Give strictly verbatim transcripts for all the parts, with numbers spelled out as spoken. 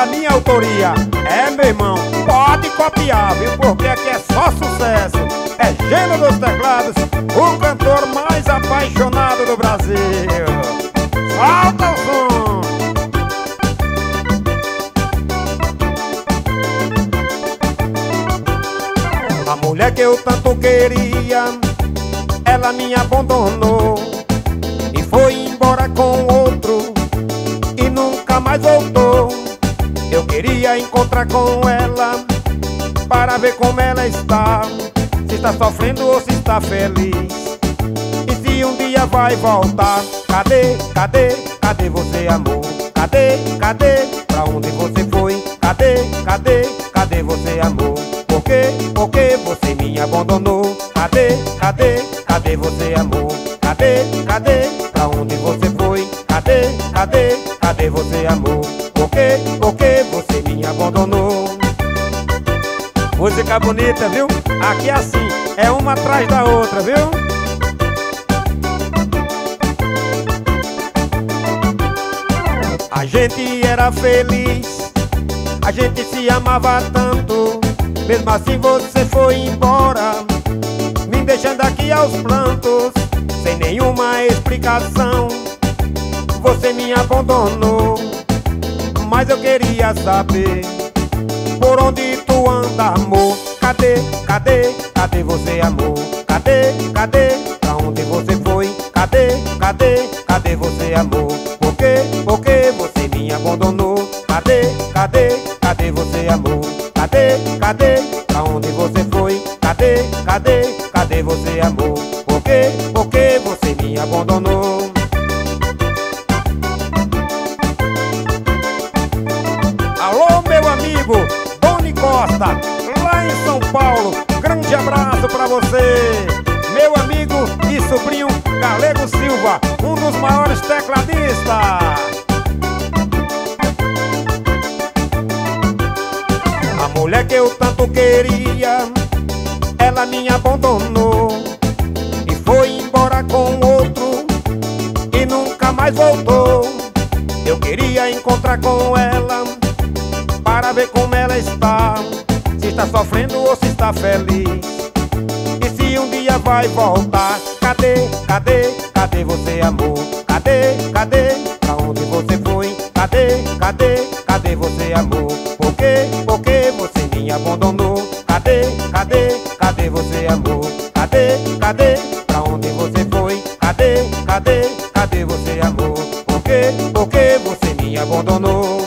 da minha autoria. É, meu irmão, pode copiar, viu? Porque aqui é só sucesso. É Geno dos Teclados, o cantor mais apaixonado do Brasil. Solta o som! A mulher que eu tanto queria, ela me abandonou e foi embora com outro e nunca mais voltou. Eu queria encontrar com ela para ver como ela está, se está sofrendo ou se está feliz, e se um dia vai voltar. Cadê, cadê, cadê você, amor? Cadê, cadê, pra onde você foi? Cadê, cadê, cadê você, amor? Por quê, por que você me abandonou? Cadê, cadê, cadê você, amor? Cadê, cadê, pra onde você foi? Cadê, cadê, cadê você, amor? Por quê, por que você me abandonou? Música bonita, viu? Aqui é assim, é uma atrás da outra, viu? A gente era feliz, a gente se amava tanto. Mesmo assim você foi embora, me deixando aqui aos prantos, sem nenhuma explicação. Você me abandonou, mas eu queria saber por onde tu anda, amor. Cadê, cadê, cadê você, amor? Cadê, cadê, pra onde você foi? Cadê, cadê, cadê você, amor? Por quê, por que você me abandonou? Cadê, cadê, cadê você, amor? Cadê, cadê, pra onde você foi? Cadê, cadê, cadê você, amor? Por quê, por que você me abandonou? Alô, meu amigo Doni Costa, lá em São Paulo, grande abraço pra você. Meu amigo e sobrinho Galego Silva, um dos maiores tecladistas. A mulher que eu tanto queria, ela me abandonou e foi embora com outro e nunca mais voltou. Eu queria encontrar com ela para ver como ela está, se está sofrendo ou se está feliz, e se um dia vai voltar. Cadê, cadê, cadê você, amor? Cadê, cadê, pra onde você foi? Cadê, cadê, cadê você, amor? Por quê, por que você me abandonou? Cadê, cadê, cadê você, amor? Cadê, cadê, pra onde você foi? Cadê, cadê, cadê você, amor? Por quê, por que você me abandonou?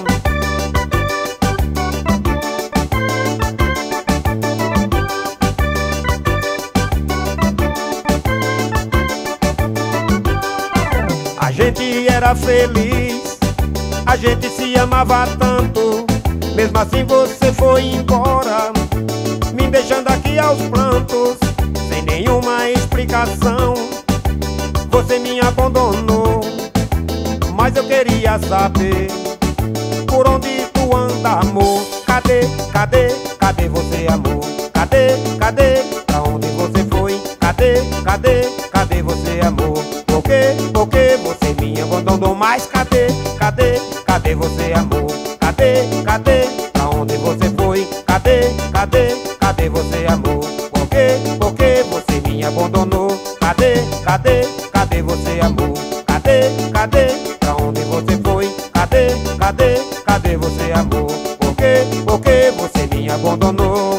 A gente era feliz, a gente se amava tanto. Mesmo assim você foi embora, me deixando aqui aos prantos, sem nenhuma explicação. Você me abandonou, mas eu queria saber por onde tu anda, amor. Cadê, cadê, cadê você, amor? Cadê, cadê, pra onde você foi? Cadê, cadê, cadê você, amor? Por quê, por que você me abandonou? Mas cadê, cadê, cadê você, amor? Cadê, cadê, pra onde você foi? Cadê, cadê, cadê você, amor? Por quê, por que você me abandonou? Cadê, cadê, cadê você, amor? Cadê, cadê, pra onde você foi? Cadê, cadê, cadê você, amor? Por quê, por que você me abandonou?